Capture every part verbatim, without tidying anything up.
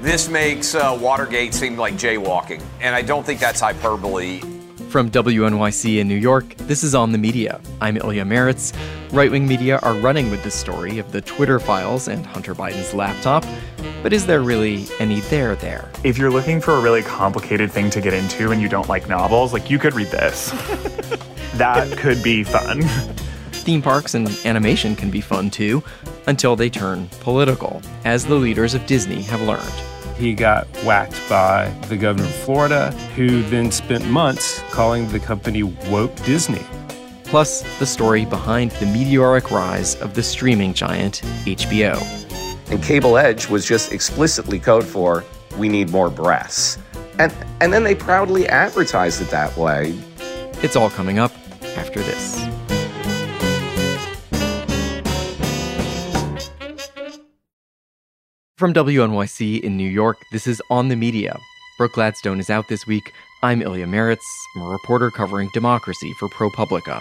This makes uh, Watergate seem like jaywalking, and I don't think that's hyperbole. From W N Y C in New York, this is On the Media. I'm Ilya Meritz. Right-wing media are running with the story of the Twitter files and Hunter Biden's laptop. But is there really any there there? If you're looking for a really complicated thing to get into and you don't like novels, like, you could read this. That could be fun. Theme parks and animation can be fun too, until they turn political, as the leaders of Disney have learned. He got whacked by the governor of Florida, who then spent months calling the company Woke Disney. Plus, the story behind the meteoric rise of the streaming giant H B O. And Cable Edge was just explicitly code for, we need more breasts. And, and then they proudly advertised it that way. It's all coming up after this. From W N Y C in New York, this is On the Media. Brooke Gladstone is out this week. I'm Ilya Meritz. I'm a reporter covering democracy for ProPublica.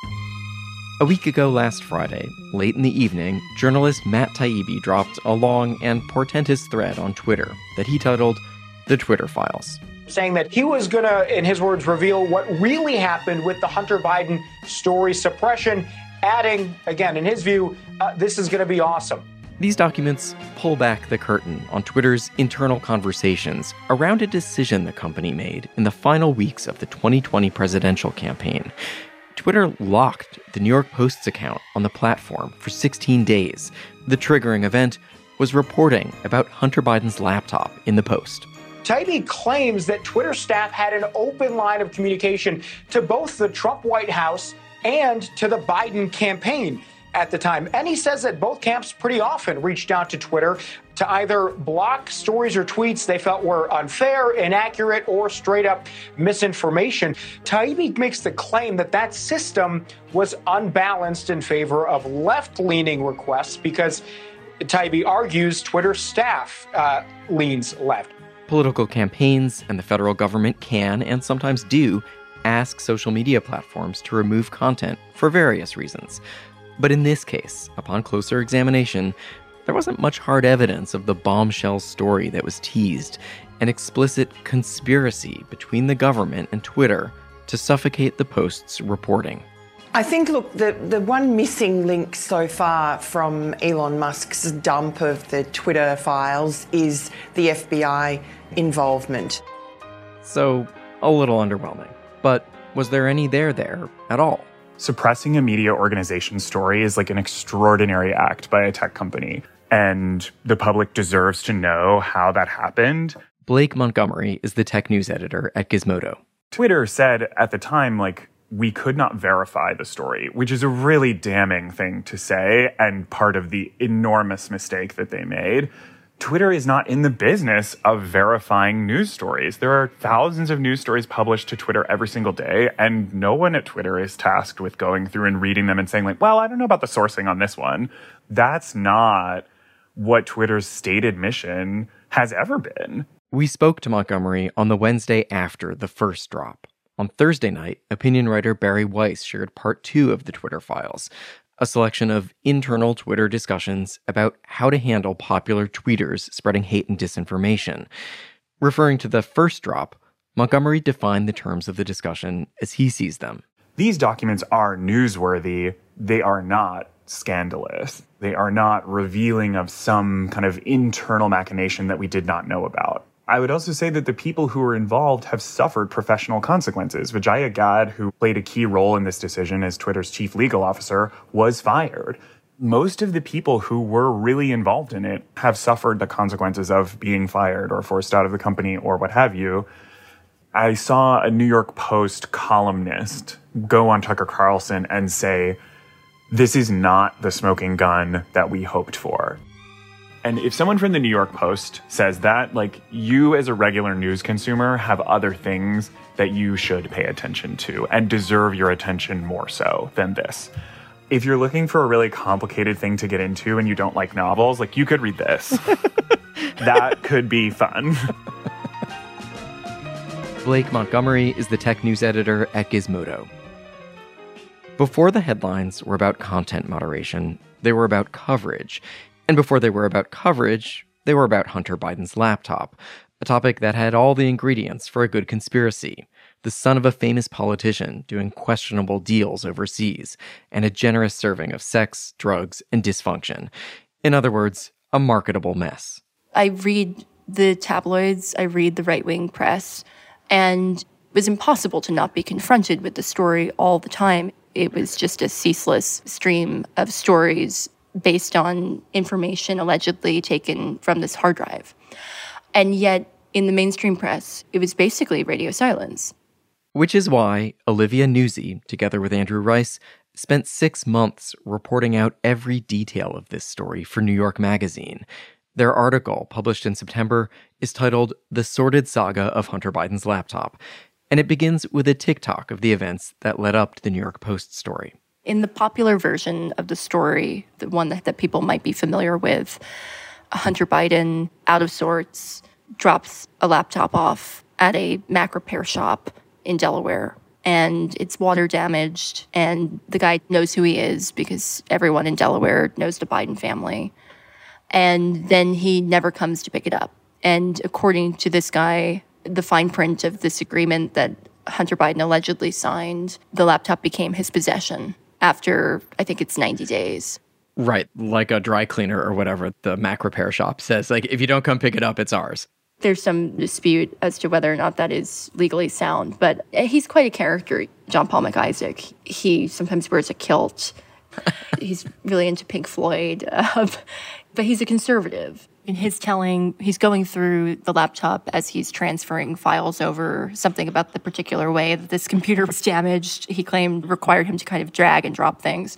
A week ago last Friday, late in the evening, journalist Matt Taibbi dropped a long and portentous thread on Twitter that he titled The Twitter Files. Saying that he was going to, in his words, reveal what really happened with the Hunter Biden story suppression, adding, again, in his view, uh, this is going to be awesome. These documents pull back the curtain on Twitter's internal conversations around a decision the company made in the final weeks of the twenty twenty presidential campaign. Twitter locked the New York Post's account on the platform for sixteen days. The triggering event was reporting about Hunter Biden's laptop in the Post. Taibbi claims that Twitter staff had an open line of communication to both the Trump White House and to the Biden campaign at the time. And he says that both camps pretty often reached out to Twitter to either block stories or tweets they felt were unfair, inaccurate, or straight up misinformation. Taibbi makes the claim that that system was unbalanced in favor of left-leaning requests because Taibbi argues Twitter staff uh, leans left. Political campaigns and the federal government can, and sometimes do, ask social media platforms to remove content for various reasons. But in this case, upon closer examination, there wasn't much hard evidence of the bombshell story that was teased, an explicit conspiracy between the government and Twitter to suffocate the Post's reporting. I think, look, the, the one missing link so far from Elon Musk's dump of the Twitter files is the F B I involvement. So, a little underwhelming. But was there any there there at all? Suppressing a media organization's story is like an extraordinary act by a tech company, and the public deserves to know how that happened. Blake Montgomery is the tech news editor at Gizmodo. Twitter said at the time, like, we could not verify the story, which is a really damning thing to say and part of the enormous mistake that they made. Twitter is not in the business of verifying news stories. There are thousands of news stories published to Twitter every single day, and no one at Twitter is tasked with going through and reading them and saying, like, well, I don't know about the sourcing on this one. That's not what Twitter's stated mission has ever been. We spoke to Montgomery on the Wednesday after the first drop. On Thursday night, opinion writer Bari Weiss shared part two of the Twitter files, a selection of internal Twitter discussions about how to handle popular tweeters spreading hate and disinformation. Referring to the first drop, Montgomery defined the terms of the discussion as he sees them. These documents are newsworthy. They are not scandalous. They are not revealing of some kind of internal machination that we did not know about. I would also say that the people who were involved have suffered professional consequences. Vijaya Gadde, who played a key role in this decision as Twitter's chief legal officer, was fired. Most of the people who were really involved in it have suffered the consequences of being fired or forced out of the company or what have you. I saw a New York Post columnist go on Tucker Carlson and say, this is not the smoking gun that we hoped for. And if someone from the New York Post says that, like, you as a regular news consumer have other things that you should pay attention to and deserve your attention more so than this. If you're looking for a really complicated thing to get into and you don't like novels, like, you could read this. That could be fun. Blake Montgomery is the tech news editor at Gizmodo. Before the headlines were about content moderation, they were about coverage. And before they were about coverage, They were about Hunter Biden's laptop, a topic that had all the ingredients for a good conspiracy. The son of a famous politician doing questionable deals overseas, and a generous serving of sex, drugs, and dysfunction. In other words, a marketable mess. I read the tabloids, I read the right-wing press, and it was impossible to not be confronted with the story all the time. It was just a ceaseless stream of stories based on information allegedly taken from this hard drive. And yet, in the mainstream press, it was basically radio silence. Which is why Olivia Nuzzi, together with Andrew Rice, spent six months reporting out every detail of this story for New York Magazine. Their article, published in September, is titled The Sordid Saga of Hunter Biden's Laptop, and it begins with a TikTok of the events that led up to the New York Post story. In the popular version of the story, the one that, that people might be familiar with, Hunter Biden, out of sorts, drops a laptop off at a Mac repair shop in Delaware, and it's water damaged, and the guy knows who he is because everyone in Delaware knows the Biden family. And then he never comes to pick it up. And according to this guy, the fine print of this agreement that Hunter Biden allegedly signed, the laptop became his possession after, I think it's ninety days. Right, like a dry cleaner or whatever the Mac repair shop says. Like, if you don't come pick it up, it's ours. There's some dispute as to whether or not that is legally sound, but he's quite a character, John Paul McIsaac. He sometimes wears a kilt. He's really into Pink Floyd, uh, but he's a conservative. In his telling, he's going through the laptop as he's transferring files over. Something about the particular way that this computer was damaged, he claimed, required him to kind of drag and drop things.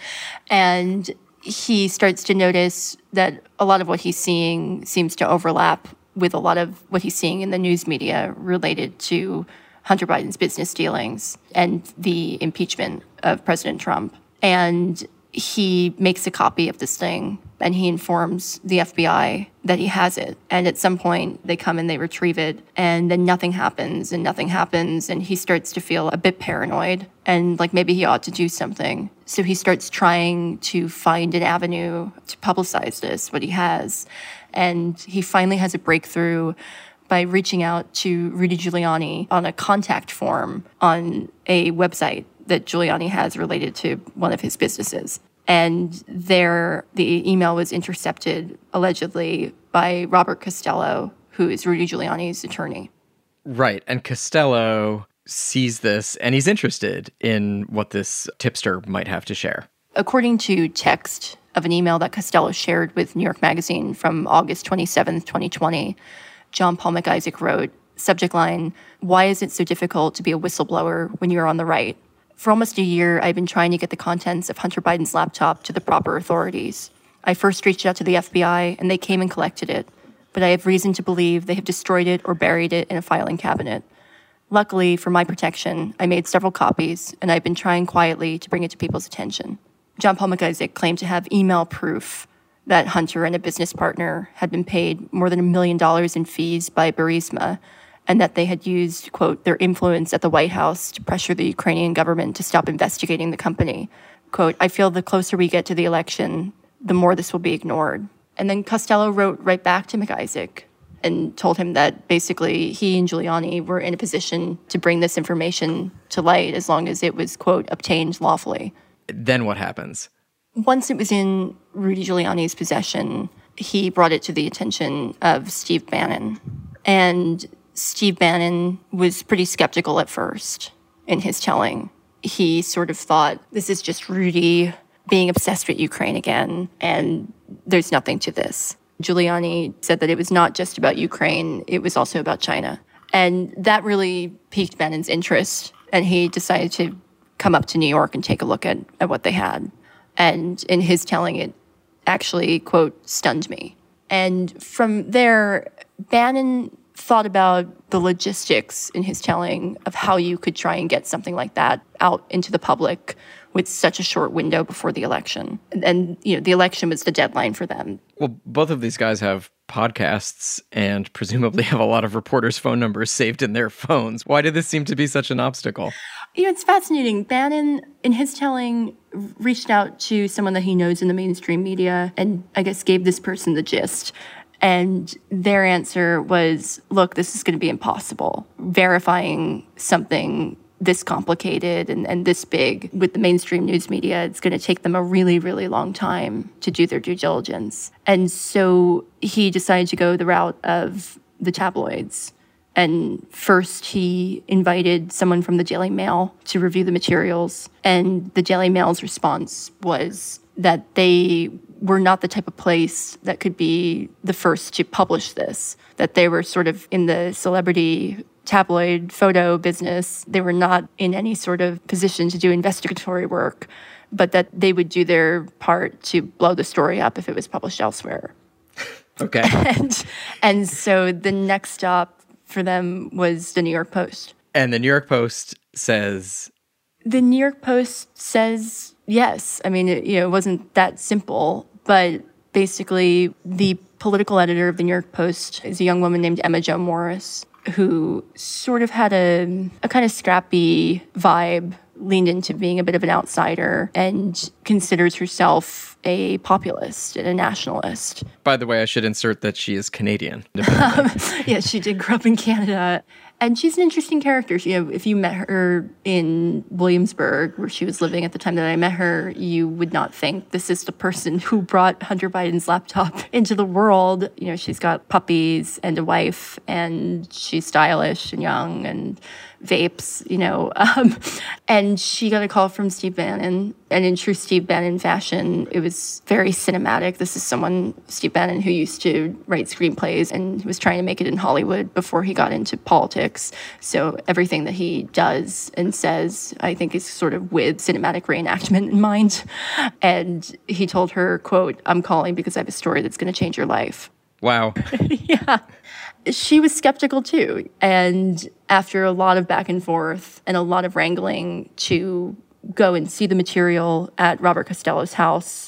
And he starts to notice that a lot of what he's seeing seems to overlap with a lot of what he's seeing in the news media related to Hunter Biden's business dealings and the impeachment of President Trump. And he makes a copy of this thing, and he informs the F B I that he has it. And at some point, they come and they retrieve it, and then nothing happens, and nothing happens, and he starts to feel a bit paranoid, and like maybe he ought to do something. So he starts trying to find an avenue to publicize this, what he has. And he finally has a breakthrough by reaching out to Rudy Giuliani on a contact form on a website that Giuliani has related to one of his businesses. And there, the email was intercepted, allegedly, by Robert Costello, who is Rudy Giuliani's attorney. Right, and Costello sees this, and he's interested in what this tipster might have to share. According to text of an email that Costello shared with New York Magazine from August twenty-seventh, twenty twenty, John Paul McIsaac wrote, subject line, "Why is it so difficult to be a whistleblower when you're on the right? For almost a year, I've been trying to get the contents of Hunter Biden's laptop to the proper authorities. I first reached out to the F B I, and they came and collected it, but I have reason to believe they have destroyed it or buried it in a filing cabinet. Luckily, for my protection, I made several copies, and I've been trying quietly to bring it to people's attention." John Paul McIsaac claimed to have email proof that Hunter and a business partner had been paid more than a million dollars in fees by Burisma, and that they had used, quote, their influence at the White House to pressure the Ukrainian government to stop investigating the company. Quote, "I feel the closer we get to the election, the more this will be ignored." And then Costello wrote right back to McIsaac and told him that basically he and Giuliani were in a position to bring this information to light as long as it was, quote, obtained lawfully. Then what happens? Once it was in Rudy Giuliani's possession, he brought it to the attention of Steve Bannon. And Steve Bannon was pretty skeptical at first in his telling. He sort of thought, this is just Rudy being obsessed with Ukraine again, and there's nothing to this. Giuliani said that it was not just about Ukraine, it was also about China. And that really piqued Bannon's interest, and he decided to come up to New York and take a look at, at what they had. And in his telling, it actually, quote, stunned me. And from there, Bannon thought about the logistics in his telling of how you could try and get something like that out into the public with such a short window before the election. And, you know, the election was the deadline for them. Well, both of these guys have podcasts and presumably have a lot of reporters' phone numbers saved in their phones. Why did this seem to be such an obstacle? You know, it's fascinating. Bannon, in his telling, reached out to someone that he knows in the mainstream media and I guess gave this person the gist. And their answer was, look, this is going to be impossible. Verifying something this complicated and, and this big with the mainstream news media, it's going to take them a really, really long time to do their due diligence. And so he decided to go the route of the tabloids. And first he invited someone from the Daily Mail to review the materials. And the Daily Mail's response was that they were not the type of place that could be the first to publish this, that they were sort of in the celebrity tabloid photo business. They were not in any sort of position to do investigatory work, but that they would do their part to blow the story up if it was published elsewhere. Okay. And, and so the next stop for them was the New York Post. And the New York Post says... The New York Post says yes. I mean, it, you know, it wasn't that simple, but basically the political editor of the New York Post is a young woman named Emma Jo Morris, who sort of had a, a kind of scrappy vibe, leaned into being a bit of an outsider, and considers herself a populist and a nationalist. By the way, I should insert that she is Canadian. um, yeah, she did grow up in Canada. And she's an interesting character. You know, if you met her in Williamsburg, where she was living at the time that I met her, you would not think this is the person who brought Hunter Biden's laptop into the world. You know, she's got puppies and a wife, and she's stylish and young and vapes, you know. Um, and she got a call from Steve Bannon. And in true Steve Bannon fashion, it was very cinematic. This is someone, Steve Bannon, who used to write screenplays and was trying to make it in Hollywood before he got into politics. So everything that he does and says, I think, is sort of with cinematic reenactment in mind. And he told her, quote, "I'm calling because I have a story that's going to change your life." Wow. Yeah. She was skeptical too. And after a lot of back and forth and a lot of wrangling to go and see the material at Robert Costello's house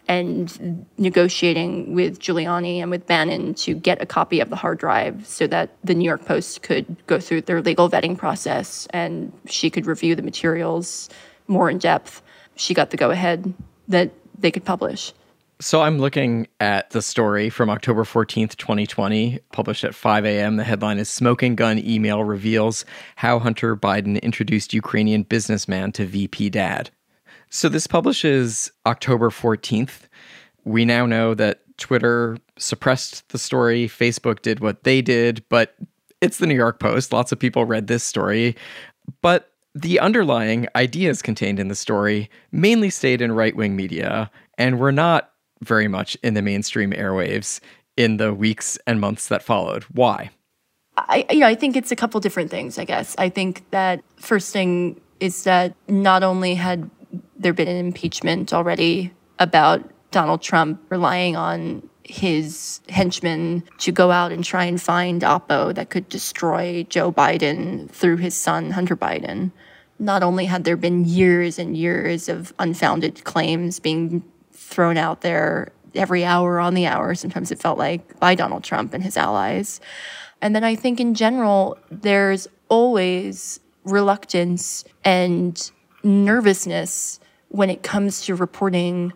and negotiating with Giuliani and with Bannon to get a copy of the hard drive so that the New York Post could go through their legal vetting process and she could review the materials more in depth, she got the go-ahead that they could publish. So I'm looking at the story from October fourteenth, twenty twenty, published at five a.m. The headline is "Smoking Gun Email Reveals How Hunter Biden Introduced Ukrainian Businessman to V P Dad." So this publishes October fourteenth. We now know that Twitter suppressed the story, Facebook did what they did, but it's the New York Post. Lots of people read this story. But the underlying ideas contained in the story mainly stayed in right-wing media and were not very much in the mainstream airwaves in the weeks and months that followed. Why? I, you know, I think it's a couple different things, I guess. I think that first thing is that not only had there been an impeachment already about Donald Trump relying on his henchmen to go out and try and find Oppo that could destroy Joe Biden through his son, Hunter Biden. Not only had there been years and years of unfounded claims being thrown out there every hour on the hour, sometimes it felt like, by Donald Trump and his allies. And then I think in general, there's always reluctance and nervousness when it comes to reporting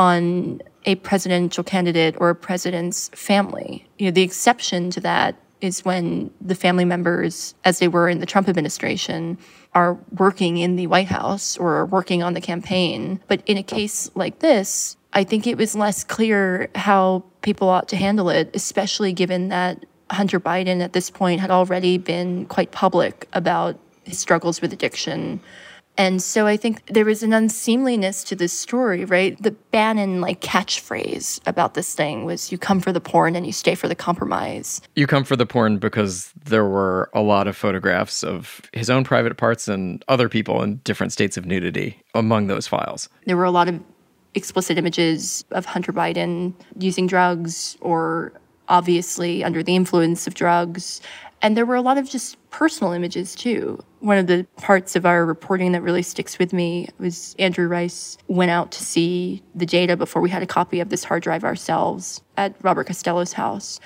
on a presidential candidate or a president's family. You know, the exception to that is when the family members, as they were in the Trump administration, are working in the White House or are working on the campaign. But in a case like this, I think it was less clear how people ought to handle it, especially given that Hunter Biden at this point had already been quite public about his struggles with addiction. And so I think there was an unseemliness to this story, right? The Bannon like catchphrase about this thing was, you come for the porn and you stay for the compromise. You come for the porn because there were a lot of photographs of his own private parts and other people in different states of nudity among those files. There were a lot of explicit images of Hunter Biden using drugs or obviously under the influence of drugs. And there were a lot of just personal images, too. One of the parts of our reporting that really sticks with me was Andrew Rice went out to see the data before we had a copy of this hard drive ourselves at Robert Costello's house.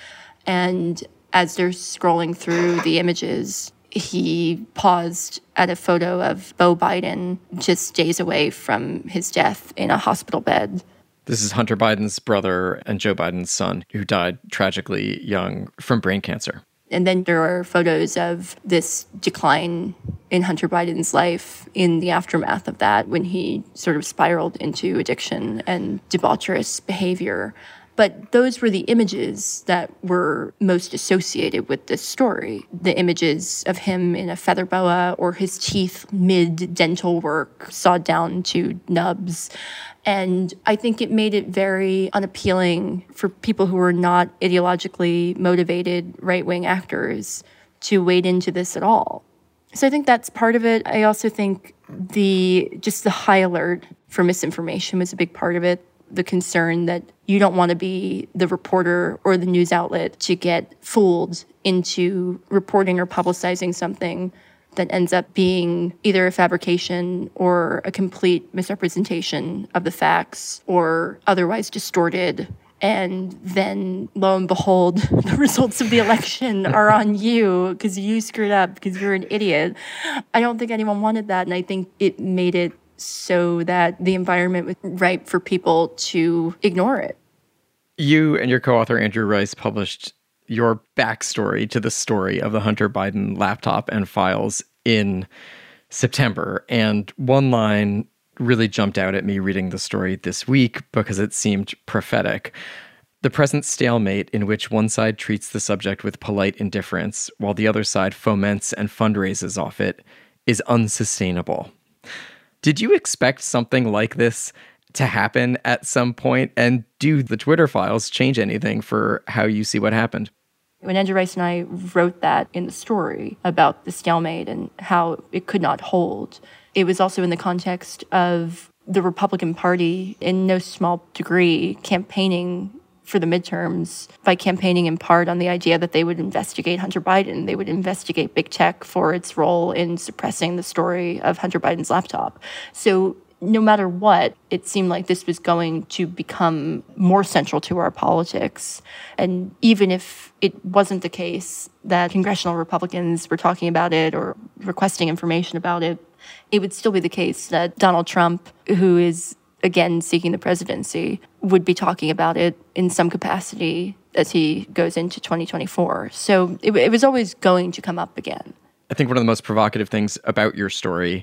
And as they're scrolling through the images, he paused at a photo of Beau Biden just days away from his death in a hospital bed. This is Hunter Biden's brother and Joe Biden's son, who died tragically young from brain cancer. And then there are photos of this decline in Hunter Biden's life in the aftermath of that, when he sort of spiraled into addiction and debaucherous behavior. But those were the images that were most associated with this story. The images of him in a feather boa, or his teeth mid-dental work sawed down to nubs. And I think it made it very unappealing for people who were not ideologically motivated right-wing actors to wade into this at all. So I think that's part of it. I also think the just the high alert for misinformation was a big part of it. The concern that you don't want to be the reporter or the news outlet to get fooled into reporting or publicizing something that ends up being either a fabrication or a complete misrepresentation of the facts, or otherwise distorted. And then, lo and behold, the results of the election are on you because you screwed up, because you're an idiot. I don't think anyone wanted that, and I think it made it so that the environment was ripe for people to ignore it. You and your co-author, Andrew Rice, published your backstory to the story of the Hunter Biden laptop and files in September. And one line really jumped out at me reading the story this week because it seemed prophetic. The present stalemate in which one side treats the subject with polite indifference while the other side foments and fundraises off it is unsustainable. Did you expect something like this to happen at some point? And do the Twitter files change anything for how you see what happened? When Andrew Rice and I wrote that in the story about the stalemate and how it could not hold, it was also in the context of the Republican Party, in no small degree, campaigning for the midterms by campaigning in part on the idea that they would investigate Hunter Biden. They would investigate big tech for its role in suppressing the story of Hunter Biden's laptop. So no matter what, it seemed like this was going to become more central to our politics. And even if it wasn't the case that congressional Republicans were talking about it or requesting information about it, it would still be the case that Donald Trump, who is again seeking the presidency, would be talking about it in some capacity as he goes into twenty twenty-four. So it, it was always going to come up again. I think one of the most provocative things about your story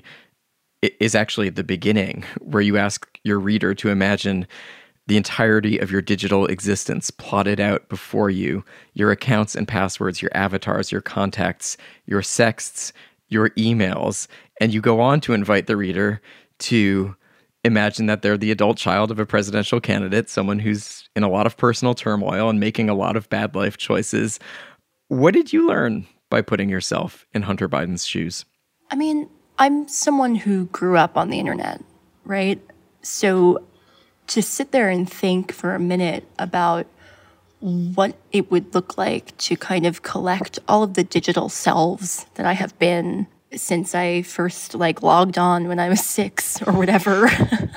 is actually the beginning, where you ask your reader to imagine the entirety of your digital existence plotted out before you, your accounts and passwords, your avatars, your contacts, your sexts, your emails, and you go on to invite the reader to imagine that they're the adult child of a presidential candidate, someone who's in a lot of personal turmoil and making a lot of bad life choices. What did you learn by putting yourself in Hunter Biden's shoes? I mean, I'm someone who grew up on the internet, right? So to sit there and think for a minute about what it would look like to kind of collect all of the digital selves that I have been since I first like logged on when I was six or whatever.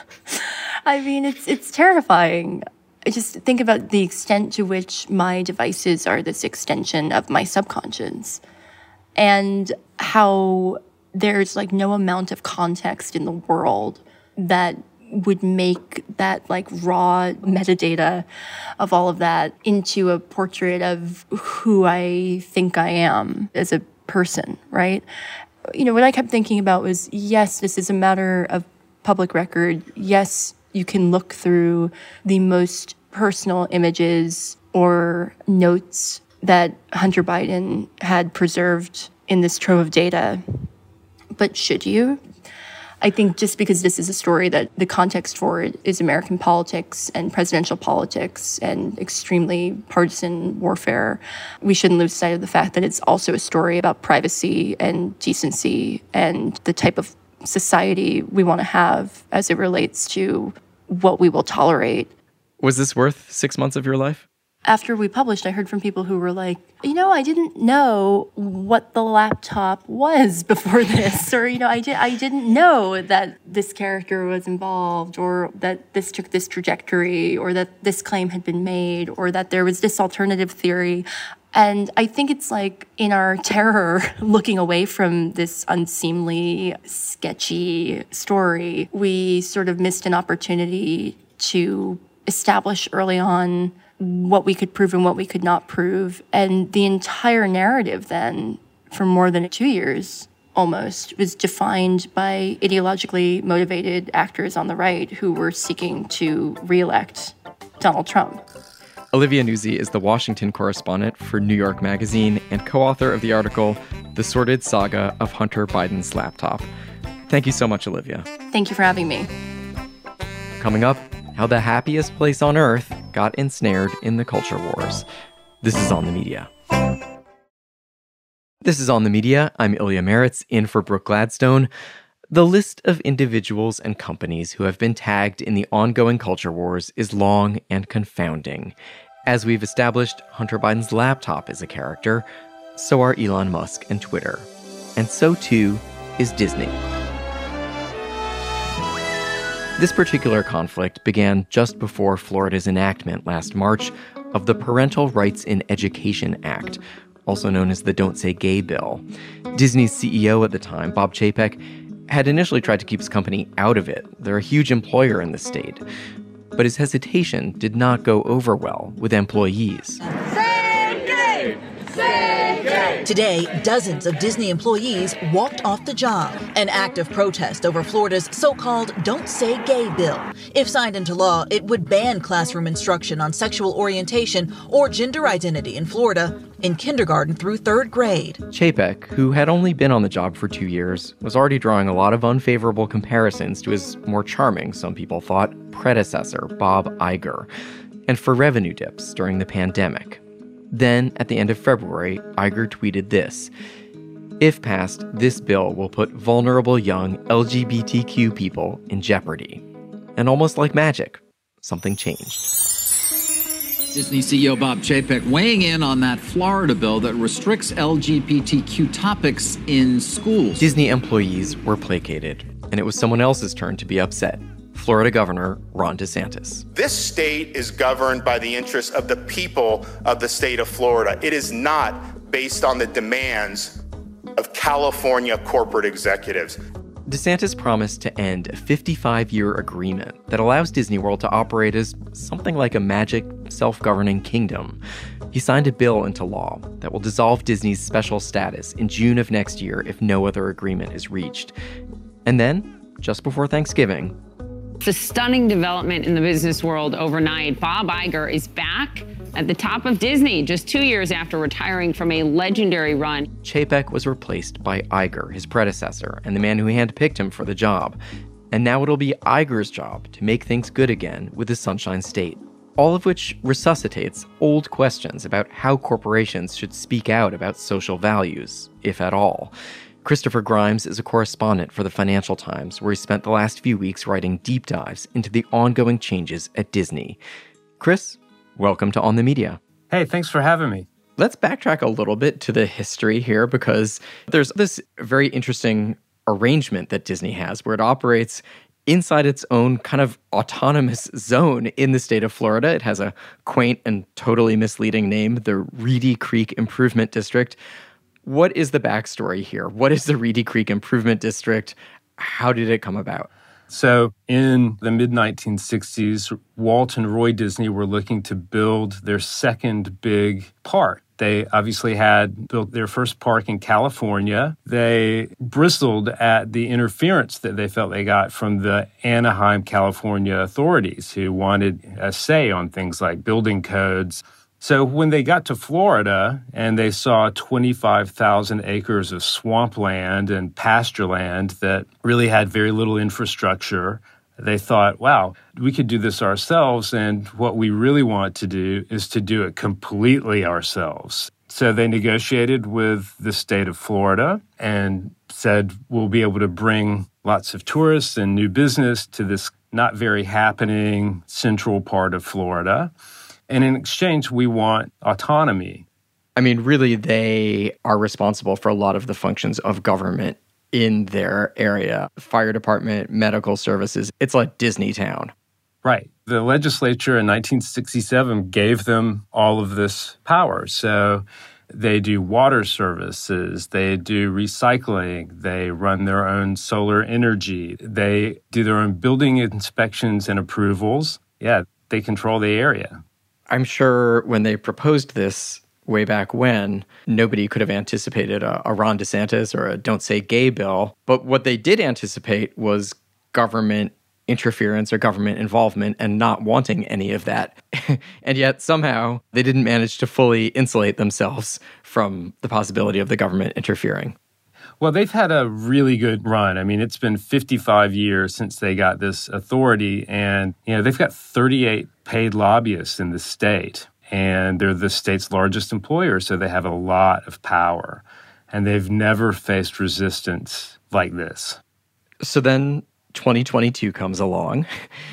I mean, it's it's terrifying. I just think about the extent to which my devices are this extension of my subconscious, and how there's like no amount of context in the world that would make that like raw metadata of all of that into a portrait of who I think I am as a person, right? You know, what I kept thinking about was, yes, this is a matter of public record. Yes, you can look through the most personal images or notes that Hunter Biden had preserved in this trove of data. But should you? I think just because this is a story that the context for it is American politics and presidential politics and extremely partisan warfare, we shouldn't lose sight of the fact that it's also a story about privacy and decency and the type of society we want to have as it relates to what we will tolerate. Was this worth six months of your life? After we published, I heard from people who were like, you know, I didn't know what the laptop was before this, or, you know, I, di- I didn't know that this character was involved, or that this took this trajectory, or that this claim had been made, or that there was this alternative theory. And I think it's like in our terror, looking away from this unseemly, sketchy story, we sort of missed an opportunity to establish early on what we could prove and what we could not prove. And the entire narrative then, for more than two years almost, was defined by ideologically motivated actors on the right who were seeking to reelect Donald Trump. Olivia Nuzzi is the Washington correspondent for New York Magazine and co-author of the article, The Sordid Saga of Hunter Biden's Laptop. Thank you so much, Olivia. Thank you for having me. Coming up, how the happiest place on earth got ensnared in the culture wars. This is On the Media. This is On the Media. I'm Ilya Meritz, in for Brooke Gladstone. The list of individuals and companies who have been tagged in the ongoing culture wars is long and confounding. As we've established, Hunter Biden's laptop is a character. So are Elon Musk and Twitter. And so too is Disney. This particular conflict began just before Florida's enactment last March of the Parental Rights in Education Act, also known as the Don't Say Gay bill. Disney's C E O at the time, Bob Chapek, had initially tried to keep his company out of it. They're a huge employer in the state. But his hesitation did not go over well with employees. Say gay! Say gay! Today, dozens of Disney employees walked off the job, an act of protest over Florida's so-called Don't Say Gay bill. If signed into law, it would ban classroom instruction on sexual orientation or gender identity in Florida in kindergarten through third grade. Chapek, who had only been on the job for two years, was already drawing a lot of unfavorable comparisons to his more charming, some people thought, predecessor, Bob Iger, and for revenue dips during the pandemic. Then, at the end of February, Iger tweeted this: "If passed, this bill will put vulnerable young L G B T Q people in jeopardy." And almost like magic, something changed. Disney C E O Bob Chapek weighing in on that Florida bill that restricts L G B T Q topics in schools. Disney employees were placated, and it was someone else's turn to be upset. Florida Governor Ron DeSantis. This state is governed by the interests of the people of the state of Florida. It is not based on the demands of California corporate executives. DeSantis promised to end a fifty-five-year agreement that allows Disney World to operate as something like a magic, self-governing kingdom. He signed a bill into law that will dissolve Disney's special status in June of next year if no other agreement is reached. And then, just before Thanksgiving, it's a stunning development in the business world overnight. Bob Iger is back at the top of Disney just two years after retiring from a legendary run. Chapek was replaced by Iger, his predecessor, and the man who handpicked him for the job. And now it'll be Iger's job to make things good again with the Sunshine State. All of which resuscitates old questions about how corporations should speak out about social values, if at all. Christopher Grimes is a correspondent for the Financial Times, where he spent the last few weeks writing deep dives into the ongoing changes at Disney. Chris, welcome to On the Media. Hey, thanks for having me. Let's backtrack a little bit to the history here, because there's this very interesting arrangement that Disney has where it operates inside its own kind of autonomous zone in the state of Florida. It has a quaint and totally misleading name, the Reedy Creek Improvement District. What is the backstory here? What is the Reedy Creek Improvement District? How did it come about? So in the mid nineteen sixties, Walt and Roy Disney were looking to build their second big park. They obviously had built their first park in California. They bristled at the interference that they felt they got from the Anaheim, California authorities, who wanted a say on things like building codes. So when they got to Florida and they saw twenty-five thousand acres of swampland and pasture land that really had very little infrastructure, they thought, wow, we could do this ourselves. And what we really want to do is to do it completely ourselves. So they negotiated with the state of Florida and said, we'll be able to bring lots of tourists and new business to this not very happening central part of Florida. And in exchange, we want autonomy. I mean, really, they are responsible for a lot of the functions of government in their area. Fire department, medical services. It's like Disney Town. Right. The legislature in nineteen sixty-seven gave them all of this power. So they do water services, they do recycling, they run their own solar energy, they do their own building inspections and approvals. Yeah. they control the area. I'm sure when they proposed this way back when, nobody could have anticipated a, a Ron DeSantis or a Don't Say Gay bill. But what they did anticipate was government interference or government involvement and not wanting any of that. And yet somehow they didn't manage to fully insulate themselves from the possibility of the government interfering. Well, they've had a really good run. I mean, it's been fifty-five years since they got this authority, and you know, they've got thirty-eight paid lobbyists in the state, and they're the state's largest employer, so they have a lot of power, and they've never faced resistance like this. So then twenty twenty-two comes along,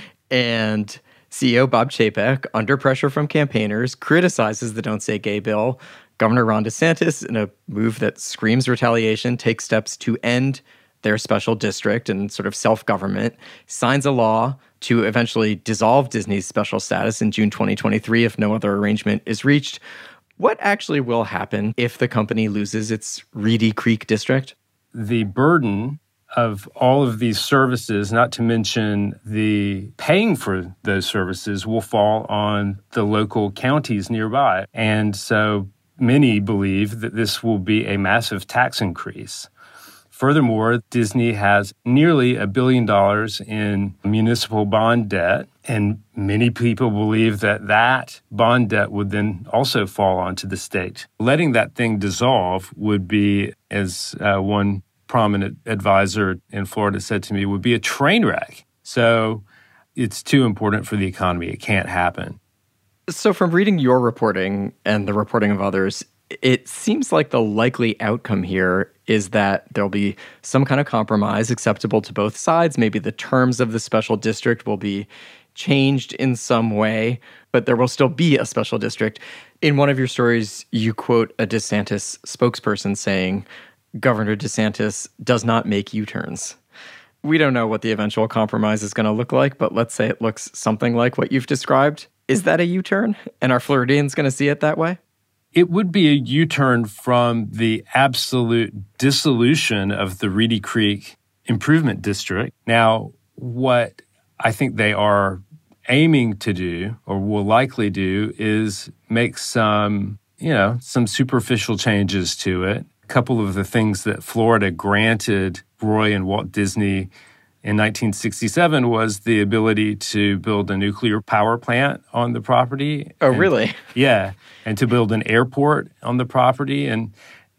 and C E O Bob Chapek, under pressure from campaigners, criticizes the Don't Say Gay bill. Governor Ron DeSantis, in a move that screams retaliation, takes steps to end their special district and sort of self-government, signs a law to eventually dissolve Disney's special status in June twenty twenty-three if no other arrangement is reached. What actually will happen if the company loses its Reedy Creek district? The burden of all of these services, not to mention the paying for those services, will fall on the local counties nearby. And so many believe that this will be a massive tax increase. Furthermore, Disney has nearly a billion dollars in municipal bond debt, and many people believe that that bond debt would then also fall onto the state. Letting that thing dissolve would be, as uh, one prominent advisor in Florida said to me, would be a train wreck. So it's too important for the economy. It can't happen. So from reading your reporting and the reporting of others, it seems like the likely outcome here is that there'll be some kind of compromise acceptable to both sides. Maybe the terms of the special district will be changed in some way, but there will still be a special district. In one of your stories, you quote a DeSantis spokesperson saying, "Governor DeSantis does not make U-turns." We don't know what the eventual compromise is going to look like, but let's say it looks something like what you've described. Is that a U-turn? And are Floridians going to see it that way? It would be a U-turn from the absolute dissolution of the Reedy Creek Improvement District. Now, what I think they are aiming to do, or will likely do, is make some, you know, some superficial changes to it. A couple of the things that Florida granted Roy and Walt Disney in nineteen sixty-seven was the ability to build a nuclear power plant on the property. Oh, and, really? Yeah, and to build an airport on the property. And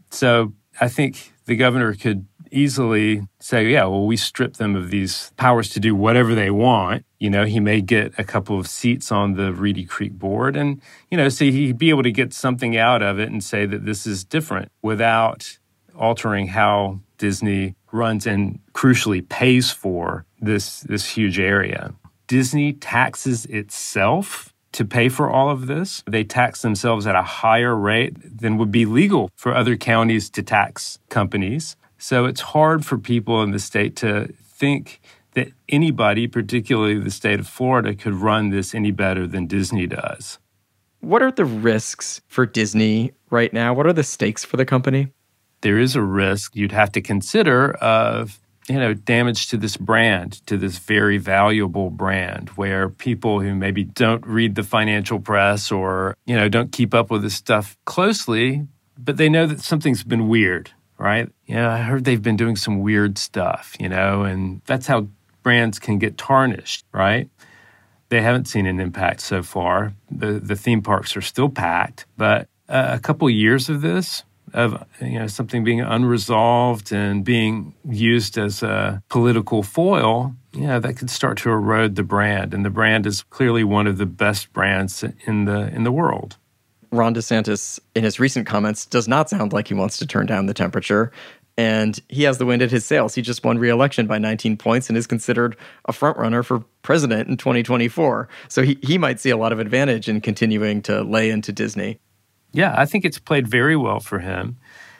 so I think the governor could easily say, yeah, well, we strip them of these powers to do whatever they want. You know, he may get a couple of seats on the Reedy Creek board and, you know, so he'd be able to get something out of it and say that this is different without altering how Disney runs and crucially pays for this, this huge area. Disney taxes itself to pay for all of this. They tax themselves at a higher rate than would be legal for other counties to tax companies. So it's hard for people in the state to think that anybody, particularly the state of Florida, could run this any better than Disney does. What are the risks for Disney right now? What are the stakes for the company? There is a risk you'd have to consider of, you know, damage to this brand, to this very valuable brand, where people who maybe don't read the financial press or, you know, don't keep up with this stuff closely, but they know that something's been weird, right? Yeah, I heard they've been doing some weird stuff, you know, and that's how brands can get tarnished, right? They haven't seen an impact so far. The the theme parks are still packed, but uh, a couple of years of this, of, you know, something being unresolved and being used as a political foil, you know, that could start to erode the brand. And the brand is clearly one of the best brands in the in the world. Ron DeSantis, in his recent comments, does not sound like he wants to turn down the temperature. And he has the wind at his sails. He just won re-election by nineteen points and is considered a frontrunner for president in twenty twenty-four. So he, he might see a lot of advantage in continuing to lay into Disney. Yeah, I think it's played very well for him.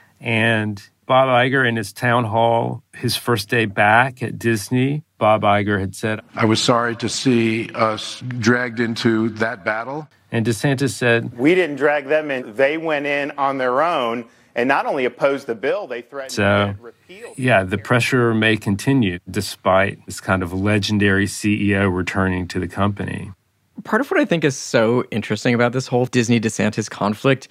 And Bob Iger in his town hall, his first day back at Disney, Bob Iger had said, "I was sorry to see us dragged into that battle." And DeSantis said, "We didn't drag them in. They went in on their own and not only opposed the bill, they threatened so, to get it repealed." Yeah, the pressure may continue despite this kind of legendary C E O returning to the company. Part of what I think is so interesting about this whole Disney-DeSantis conflict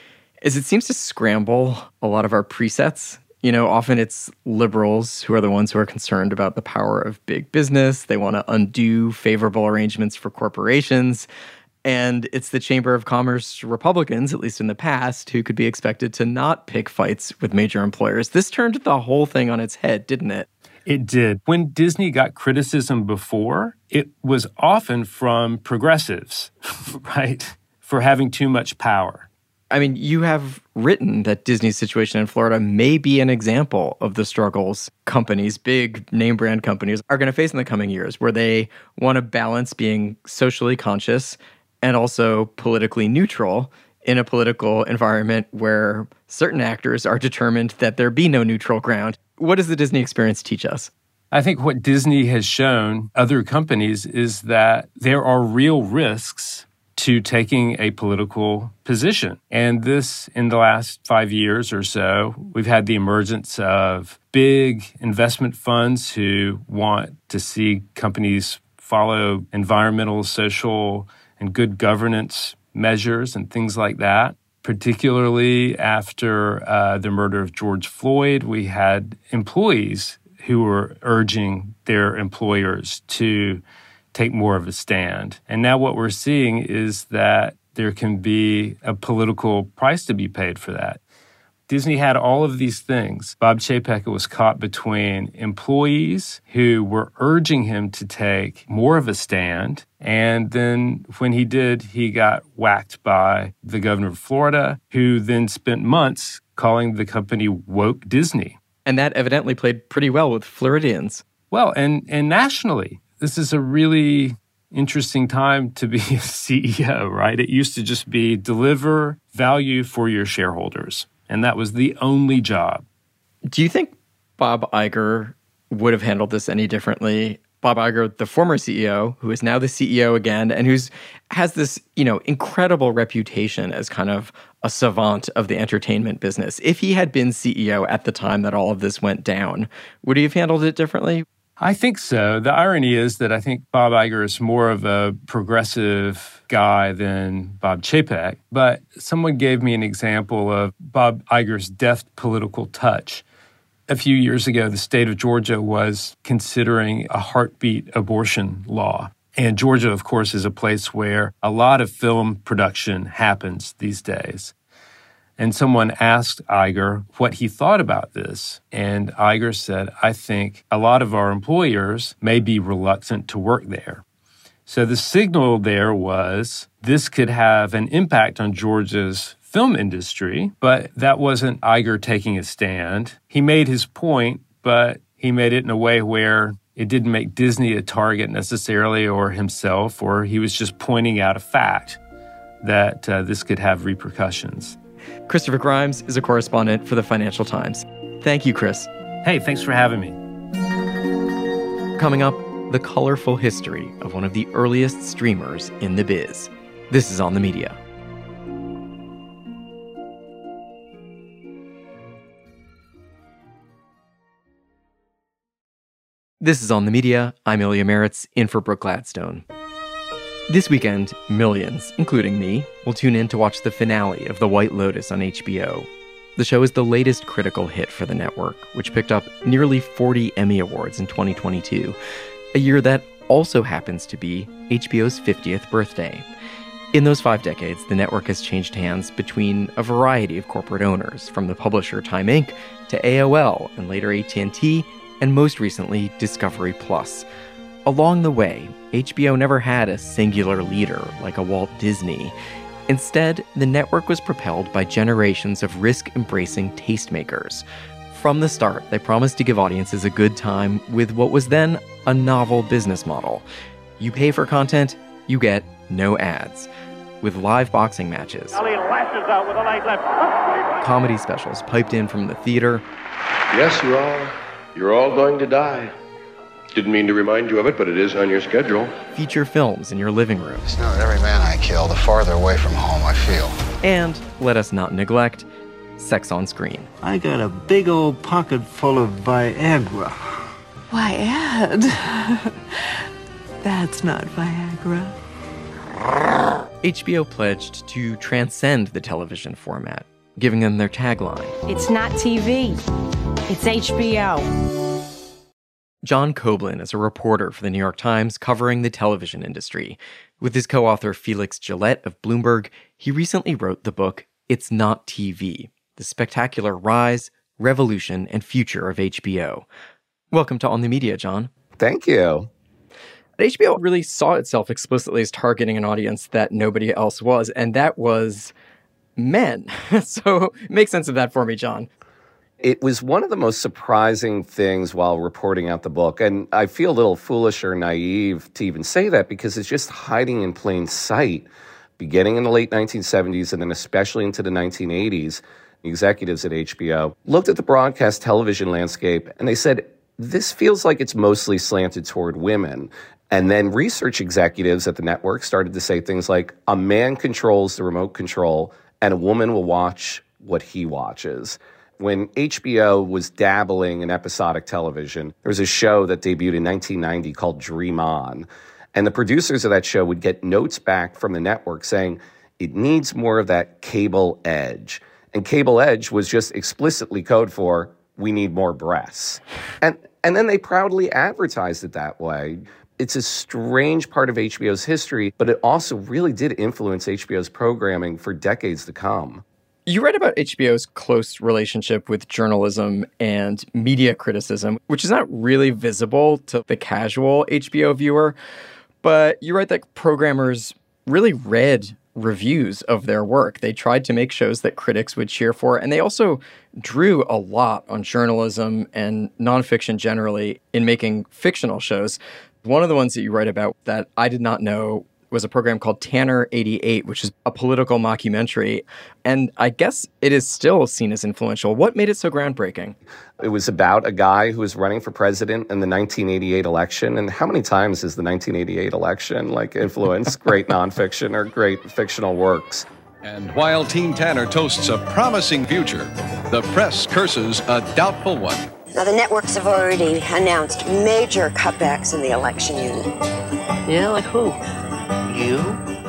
is it seems to scramble a lot of our presets. You know, often it's liberals who are the ones who are concerned about the power of big business. They want to undo favorable arrangements for corporations. And it's the Chamber of Commerce Republicans, at least in the past, who could be expected to not pick fights with major employers. This turned the whole thing on its head, didn't it? It did. When Disney got criticism before, it was often from progressives, right, for having too much power. I mean, you have written that Disney's situation in Florida may be an example of the struggles companies, big name brand companies, are going to face in the coming years, where they want to balance being socially conscious and also politically neutral in a political environment where certain actors are determined that there be no neutral ground. What does the Disney experience teach us? I think what Disney has shown other companies is that there are real risks to taking a political position. And this, in the last five years or so, we've had the emergence of big investment funds who want to see companies follow environmental, social, and good governance measures and things like that. Particularly after uh, the murder of George Floyd, we had employees who were urging their employers to take more of a stand. And now what we're seeing is that there can be a political price to be paid for that. Disney had all of these things. Bob Chapek was caught between employees who were urging him to take more of a stand, and then when he did, he got whacked by the governor of Florida, who then spent months calling the company woke Disney. And that evidently played pretty well with Floridians. Well, and, and nationally, this is a really interesting time to be a C E O, right? It used to just be deliver value for your shareholders. And that was the only job. Do you think Bob Iger would have handled this any differently? Bob Iger, the former C E O, who is now the C E O again, and who's has this, you know, incredible reputation as kind of a savant of the entertainment business. If he had been C E O at the time that all of this went down, would he have handled it differently? I think so. The irony is that I think Bob Iger is more of a progressive guy than Bob Chapek. But someone gave me an example of Bob Iger's deft political touch. A few years ago, the state of Georgia was considering a heartbeat abortion law. And Georgia, of course, is a place where a lot of film production happens these days. And someone asked Iger what he thought about this. And Iger said, I think a lot of our employers may be reluctant to work there. So the signal there was this could have an impact on Georgia's film industry, but that wasn't Iger taking a stand. He made his point, but he made it in a way where it didn't make Disney a target necessarily or himself, or he was just pointing out a fact that uh, this could have repercussions. Christopher Grimes is a correspondent for the Financial Times. Thank you, Chris. Hey, thanks for having me. Coming up, the colorful history of one of the earliest streamers in the biz. This is On the Media. This is On the Media. I'm Ilya Meritz, in for Brooke Gladstone. This weekend, millions, including me, will tune in to watch the finale of The White Lotus on H B O. The show is the latest critical hit for the network, which picked up nearly forty Emmy Awards in twenty twenty-two, a year that also happens to be H B O's fiftieth birthday. In those five decades, the network has changed hands between a variety of corporate owners, from the publisher Time Incorporated to A O L and later A T and T, and most recently Discovery Plus. Along the way, H B O never had a singular leader like a Walt Disney. Instead, the network was propelled by generations of risk-embracing tastemakers. From the start, they promised to give audiences a good time with what was then a novel business model. You pay for content, you get no ads. With live boxing matches, Ali lashes out with a right left. comedy specials piped in from the theater. Yes, you are. You're all going to die. Didn't mean to remind you of it, but it is on your schedule. Feature films in your living room. Just know that every man I kill, the farther away from home I feel. And, let us not neglect, sex on screen. I got a big old pocket full of Viagra. Why, Ed? That's not Viagra. H B O pledged to transcend the television format, giving them their tagline. It's not T V, it's H B O. John Koblin is a reporter for the New York Times covering the television industry. With his co-author Felix Gillette of Bloomberg, he recently wrote the book It's Not T V, The Spectacular Rise, Revolution, and Future of H B O. Welcome to On the Media, John. Thank you. H B O really saw itself explicitly as targeting an audience that nobody else was, and that was men. So make sense of that for me, John. It was one of the most surprising things while reporting out the book, and I feel a little foolish or naive to even say that because it's just hiding in plain sight. Beginning in the late nineteen seventies and then especially into the nineteen eighties, executives at H B O looked at the broadcast television landscape and they said, this feels like it's mostly slanted toward women. And then research executives at the network started to say things like, a man controls the remote control and a woman will watch what he watches. When H B O was dabbling in episodic television, there was a show that debuted in nineteen ninety called Dream On. And the producers of that show would get notes back from the network saying, it needs more of that cable edge. And cable edge was just explicitly code for, we need more breasts. And, and then they proudly advertised it that way. It's a strange part of H B O's history, but it also really did influence H B O's programming for decades to come. You write about H B O's close relationship with journalism and media criticism, which is not really visible to the casual H B O viewer. But you write that programmers really read reviews of their work. They tried to make shows that critics would cheer for, and they also drew a lot on journalism and nonfiction generally in making fictional shows. One of the ones that you write about that I did not know was a program called Tanner eighty-eight, which is a political mockumentary. And I guess it is still seen as influential. What made it so groundbreaking? It was about a guy who was running for president in the nineteen eighty-eight election. And how many times has the nineteen eighty-eight election like influenced great nonfiction or great fictional works? And while Team Tanner toasts a promising future, the press curses a doubtful one. Now, the networks have already announced major cutbacks in the election unit. Yeah, like who? You?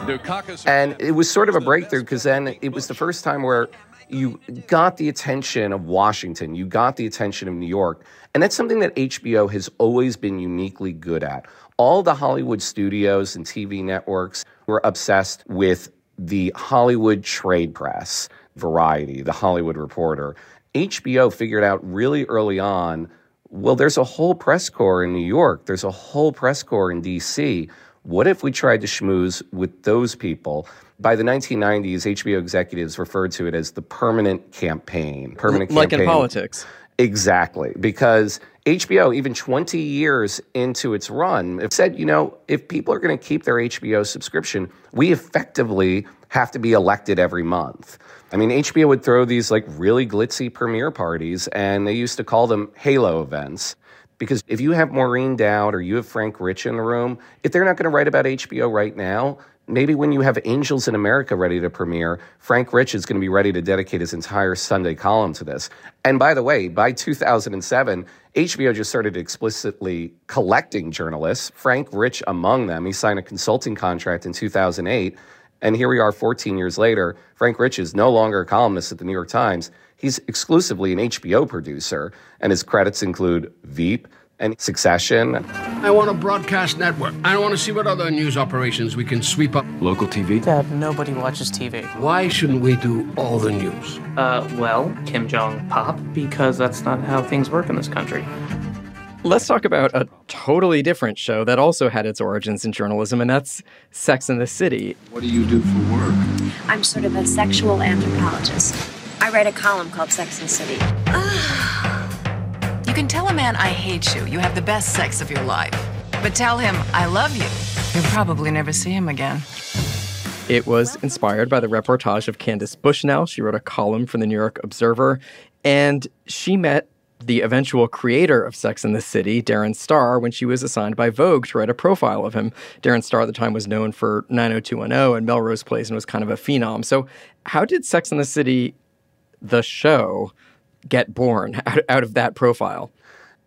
And it was sort of a breakthrough because then it was the first time where you got the attention of Washington, you got the attention of New York. And that's something that H B O has always been uniquely good at. All the Hollywood studios and T V networks were obsessed with the Hollywood trade press, Variety, The Hollywood Reporter. H B O figured out really early on, well, there's a whole press corps in New York. There's a whole press corps in D C. What if we tried to schmooze with those people? By the nineteen nineties, H B O executives referred to it as the permanent campaign. Permanent like campaign. in politics. Exactly. Because H B O, even twenty years into its run, said, you know, if people are going to keep their H B O subscription, we effectively have to be elected every month. I mean, H B O would throw these like really glitzy premiere parties, and they used to call them halo events. Because if you have Maureen Dowd or you have Frank Rich in the room, if they're not going to write about H B O right now, maybe when you have Angels in America ready to premiere, Frank Rich is going to be ready to dedicate his entire Sunday column to this. And by the way, by two thousand seven, H B O just started explicitly collecting journalists, Frank Rich among them. He signed a consulting contract in two thousand eight. And here we are fourteen years later. Frank Rich is no longer a columnist at the New York Times. He's exclusively an H B O producer, and his credits include Veep and Succession. I want a broadcast network. I want to see what other news operations we can sweep up. Local T V? Dad, nobody watches T V. Why shouldn't we do all the news? Uh, well, Kim Jong Pop, because that's not how things work in this country. Let's talk about a totally different show that also had its origins in journalism, and that's Sex and the City. What do you do for work? I'm sort of a sexual anthropologist. I write a column called Sex and the City. You can tell a man I hate you. You have the best sex of your life. But tell him I love you. You'll probably never see him again. It was inspired by the reportage of Candace Bushnell. She wrote a column for the New York Observer, and she met the eventual creator of Sex and the City, Darren Star, when she was assigned by Vogue to write a profile of him. Darren Star at the time was known for nine oh two one oh and Melrose Place and was kind of a phenom. So how did Sex and the City, the show, get born out, out of that profile?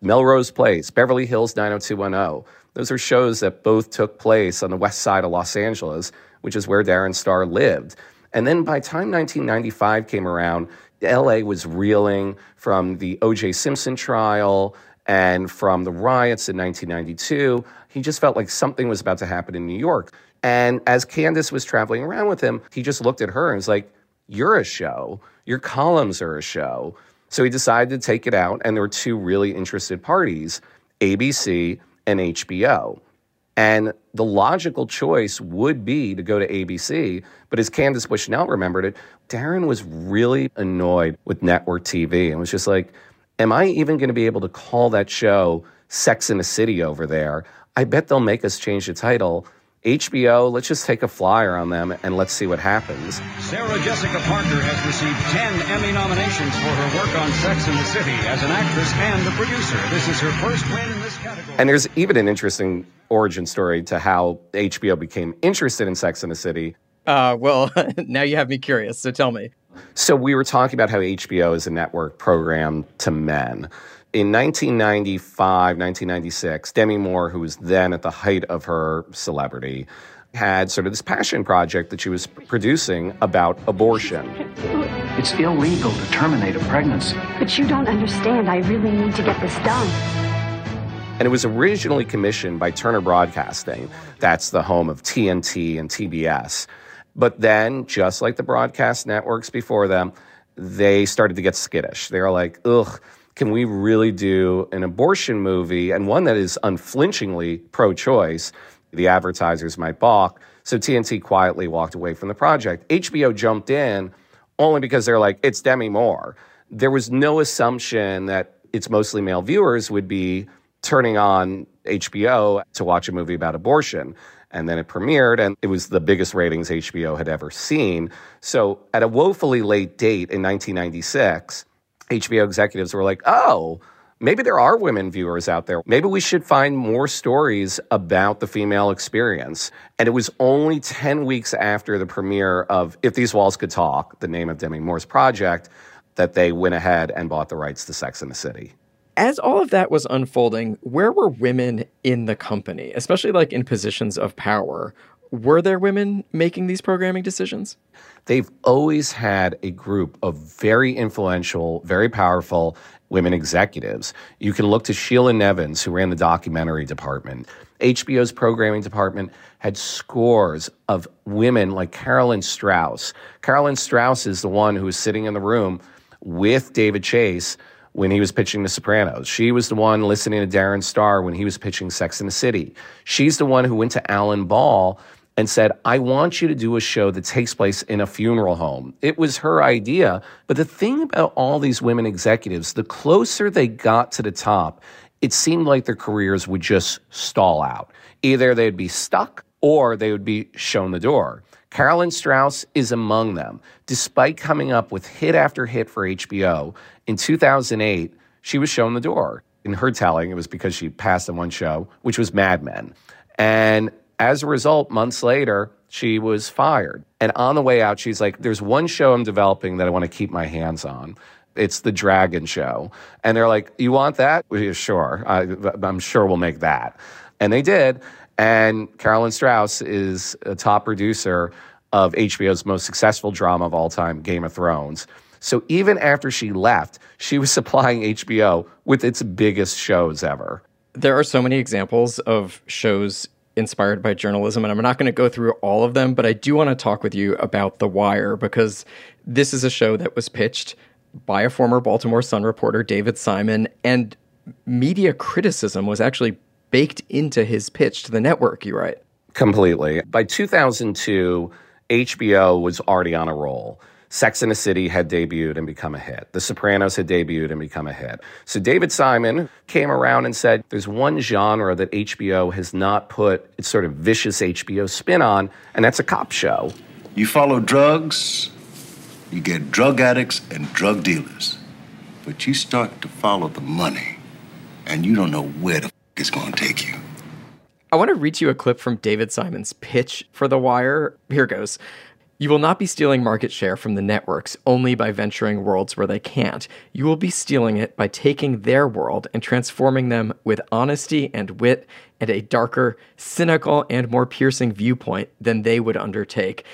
Melrose Place, Beverly Hills nine oh two one oh. Those are shows that both took place on the west side of Los Angeles, which is where Darren Star lived. And then by the time nineteen ninety-five came around, L A was reeling from the O J Simpson trial and from the riots in nineteen ninety-two. He just felt like something was about to happen in New York. And as Candace was traveling around with him, he just looked at her and was like, you're a show. Your columns are a show. So he decided to take it out, and there were two really interested parties, A B C and H B O. And the logical choice would be to go to A B C, but as Candace Bushnell remembered it, Darren was really annoyed with network T V and was just like, am I even going to be able to call that show Sex and the City over there? I bet they'll make us change the title. H B O, let's just take a flyer on them and let's see what happens. Sarah Jessica Parker has received ten Emmy nominations for her work on Sex and the City as an actress and a producer. This is her first win in this category. And there's even an interesting origin story to how H B O became interested in Sex and the City. Uh, well, now you have me curious, so tell me. So we were talking about how H B O is a network program to men. In nineteen ninety-five, nineteen ninety-six, Demi Moore, who was then at the height of her celebrity, had sort of this passion project that she was producing about abortion. It's illegal to terminate a pregnancy. But you don't understand. I really need to get this done. And it was originally commissioned by Turner Broadcasting. That's the home of T N T and T B S. But then, just like the broadcast networks before them, they started to get skittish. They were like, ugh, can we really do an abortion movie and one that is unflinchingly pro-choice? The advertisers might balk. So T N T quietly walked away from the project. H B O jumped in only because they're like, it's Demi Moore. There was no assumption that its mostly male viewers would be turning on H B O to watch a movie about abortion. And then it premiered, and it was the biggest ratings H B O had ever seen. So at a woefully late date in nineteen ninety-six, H B O executives were like, oh, maybe there are women viewers out there. Maybe we should find more stories about the female experience. And it was only ten weeks after the premiere of If These Walls Could Talk, the name of Demi Moore's project, that they went ahead and bought the rights to Sex and the City. As all of that was unfolding, where were women in the company, especially like in positions of power? Were there women making these programming decisions? They've always had a group of very influential, very powerful women executives. You can look to Sheila Nevins, who ran the documentary department. H B O's programming department had scores of women like Carolyn Strauss. Carolyn Strauss is the one who was sitting in the room with David Chase when he was pitching The Sopranos. She was the one listening to Darren Star when he was pitching Sex and the City. She's the one who went to Alan Ball and said, I want you to do a show that takes place in a funeral home. It was her idea. But the thing about all these women executives, the closer they got to the top, it seemed like their careers would just stall out. Either they'd be stuck or they would be shown the door. Carolyn Strauss is among them. Despite coming up with hit after hit for H B O, in two thousand eight, she was shown the door. In her telling, it was because she passed on one show, which was Mad Men. And as a result, months later, she was fired. And on the way out, she's like, there's one show I'm developing that I want to keep my hands on. It's The Dragon Show. And they're like, you want that? Well, yeah, sure. I, I'm sure we'll make that. And they did. And Carolyn Strauss is a top producer of H B O's most successful drama of all time, Game of Thrones. So even after she left, she was supplying H B O with its biggest shows ever. There are so many examples of shows inspired by journalism, and I'm not going to go through all of them, but I do want to talk with you about The Wire, because this is a show that was pitched by a former Baltimore Sun reporter, David Simon, and media criticism was actually baked into his pitch to the network, you write. Completely. By two thousand two, H B O was already on a roll. Sex and the City had debuted and become a hit. The Sopranos had debuted and become a hit. So David Simon came around and said, there's one genre that H B O has not put its sort of vicious H B O spin on, and that's a cop show. You follow drugs, you get drug addicts and drug dealers. But you start to follow the money, and you don't know where the f*** it's going to take you. I want to read you a clip from David Simon's pitch for The Wire. Here goes. You will not be stealing market share from the networks only by venturing worlds where they can't. You will be stealing it by taking their world and transforming them with honesty and wit and a darker, cynical, and more piercing viewpoint than they would undertake.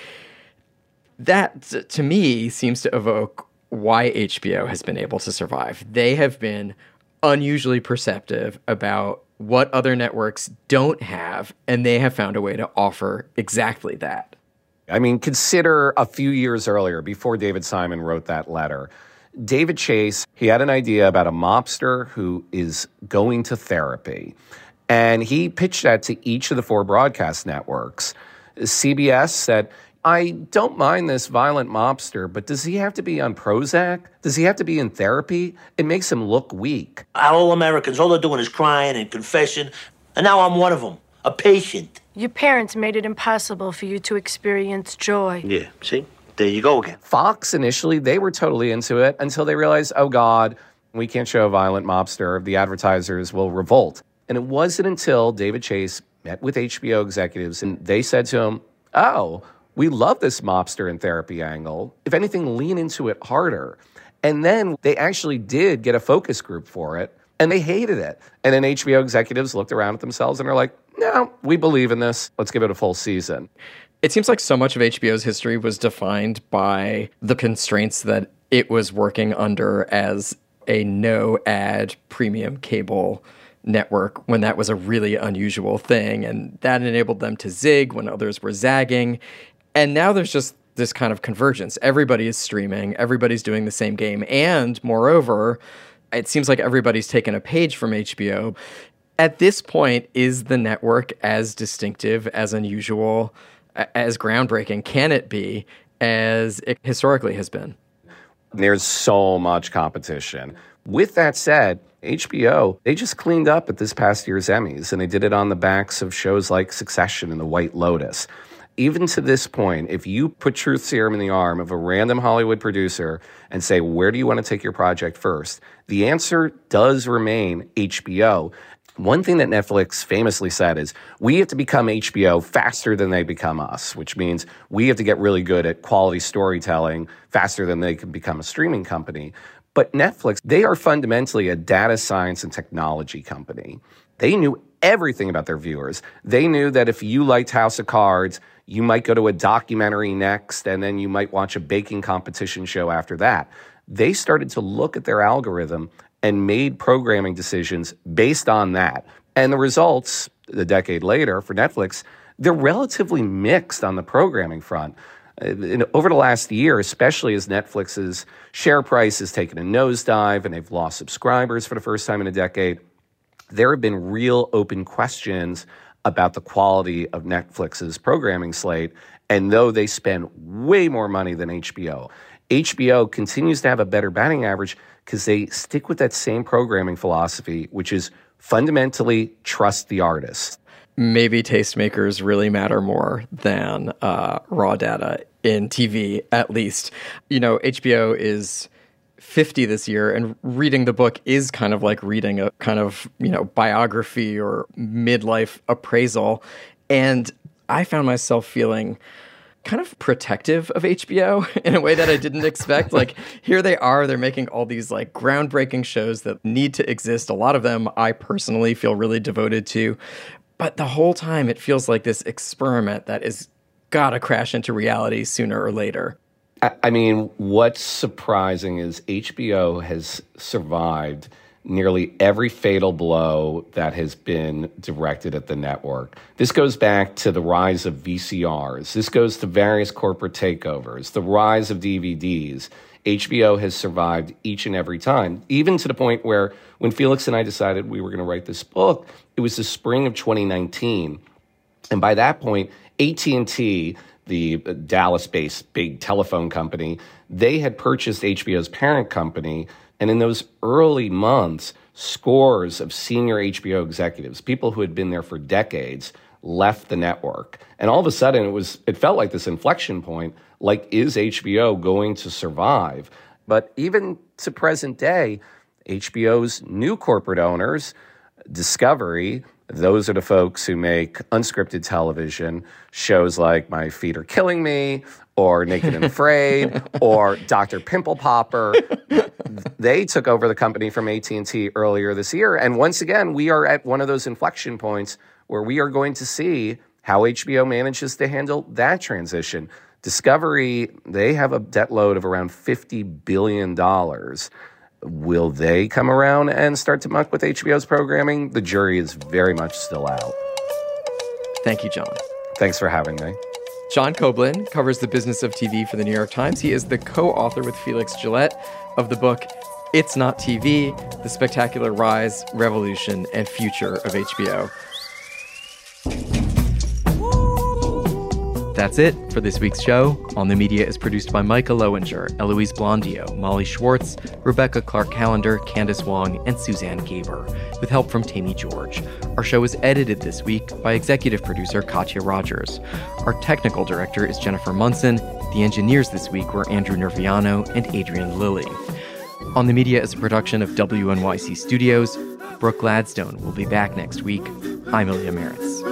That, to me, seems to evoke why H B O has been able to survive. They have been unusually perceptive about what other networks don't have, and they have found a way to offer exactly that. I mean, consider a few years earlier, before David Simon wrote that letter, David Chase, he had an idea about a mobster who is going to therapy. And he pitched that to each of the four broadcast networks. C B S said, I don't mind this violent mobster, but does he have to be on Prozac? Does he have to be in therapy? It makes him look weak. All Americans, all they're doing is crying and confession. And now I'm one of them, a patient. Your parents made it impossible for you to experience joy. Yeah, see? There you go again. Fox, initially, they were totally into it until they realized, oh, God, we can't show a violent mobster. The advertisers will revolt. And it wasn't until David Chase met with H B O executives and they said to him, oh, we love this mobster in therapy angle. If anything, lean into it harder. And then they actually did get a focus group for it, and they hated it. And then H B O executives looked around at themselves and are like, no, we believe in this. Let's give it a full season. It seems like so much of H B O's history was defined by the constraints that it was working under as a no-ad premium cable network when that was a really unusual thing. And that enabled them to zig when others were zagging. And now there's just this kind of convergence. Everybody is streaming. Everybody's doing the same game. And moreover, it seems like everybody's taken a page from H B O. At this point, is the network as distinctive, as unusual, as groundbreaking can it be as it historically has been? There's so much competition. With that said, H B O, they just cleaned up at this past year's Emmys, and they did it on the backs of shows like Succession and The White Lotus. Even to this point, if you put truth serum in the arm of a random Hollywood producer and say, where do you want to take your project first? The answer does remain H B O. One thing that Netflix famously said is, we have to become H B O faster than they become us, which means we have to get really good at quality storytelling faster than they can become a streaming company. But Netflix, they are fundamentally a data science and technology company. They knew everything about their viewers. They knew that if you liked House of Cards, you might go to a documentary next, and then you might watch a baking competition show after that. They started to look at their algorithm and made programming decisions based on that. And the results, a decade later for Netflix, they're relatively mixed on the programming front. In, over the last year, especially as Netflix's share price has taken a nosedive and they've lost subscribers for the first time in a decade, there have been real open questions about the quality of Netflix's programming slate. And though they spend way more money than H B O, H B O continues to have a better batting average because they stick with that same programming philosophy, which is fundamentally trust the artist. Maybe tastemakers really matter more than uh, raw data in T V, at least. You know, H B O is fifty this year, and reading the book is kind of like reading a kind of, you know, biography or midlife appraisal. And I found myself feeling kind of protective of H B O in a way that I didn't expect. Like, here they are, they're making all these like groundbreaking shows that need to exist. A lot of them I personally feel really devoted to. But the whole time it feels like this experiment that is gotta crash into reality sooner or later. I mean, what's surprising is H B O has survived nearly every fatal blow that has been directed at the network. This goes back to the rise of V C Rs. This goes to various corporate takeovers, the rise of D V Ds. H B O has survived each and every time, even to the point where when Felix and I decided we were going to write this book, it was the spring of twenty nineteen. And by that point, A T and T, the Dallas-based big telephone company, they had purchased H B O's parent company. And in those early months, scores of senior H B O executives, people who had been there for decades, left the network. And all of a sudden, it was it felt like this inflection point, like, is H B O going to survive? But even to present day, H B O's new corporate owners, Discovery, Those are the folks who make unscripted television, shows like My Feet Are Killing Me, or Naked and Afraid, or Doctor Pimple Popper. They took over the company from A T and T earlier this year. And once again, we are at one of those inflection points where we are going to see how H B O manages to handle that transition. Discovery, they have a debt load of around fifty billion dollars. Will they come around and start to muck with H B O's programming? The jury is very much still out. Thank you, John. Thanks for having me. John Koblin covers the business of T V for the New York Times. He is the co-author with Felix Gillette of the book It's Not T V, The Spectacular Rise, Revolution, and Future of H B O. That's it for this week's show. On the Media is produced by Micah Lowinger, Eloise Blondio, Molly Schwartz, Rebecca Clark-Callender, Candace Wong, and Suzanne Gaber, with help from Tammy George. Our show is edited this week by executive producer Katya Rogers. Our technical director is Jennifer Munson. The engineers this week were Andrew Nerviano and Adrian Lilly. On the Media is a production of W N Y C Studios. Brooke Gladstone will be back next week. I'm Ilya Meritz.